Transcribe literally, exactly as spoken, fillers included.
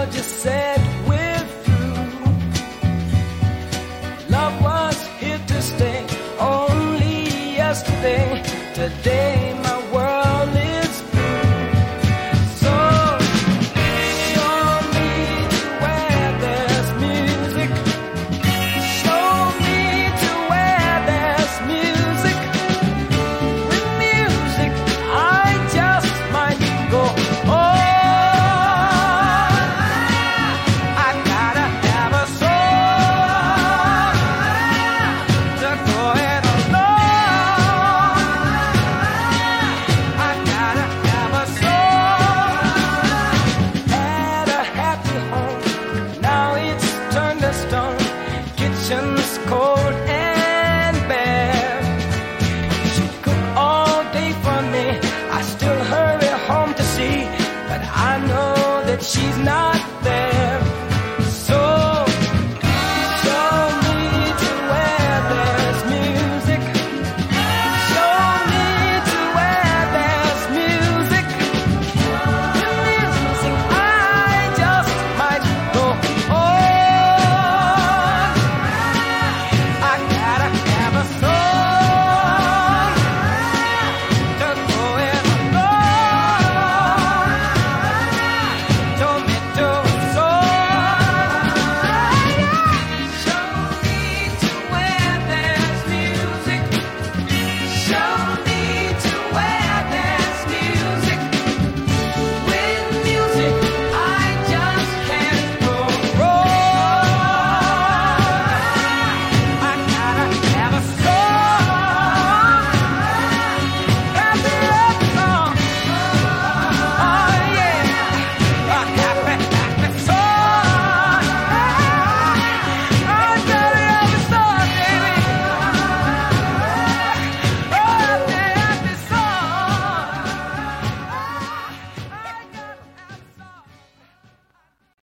just said we're through. Love was here to stay only yesterday. Today my world is blue. So show me to where there's music. Show me to where there's music. With music I just might go on. I gotta have a soul to go it alone. I gotta have a soul. Had a happy home, now it's turned to stone. Kitchen's cold and bare. She cook all day for me. I still hurry home to see, but I know that she's not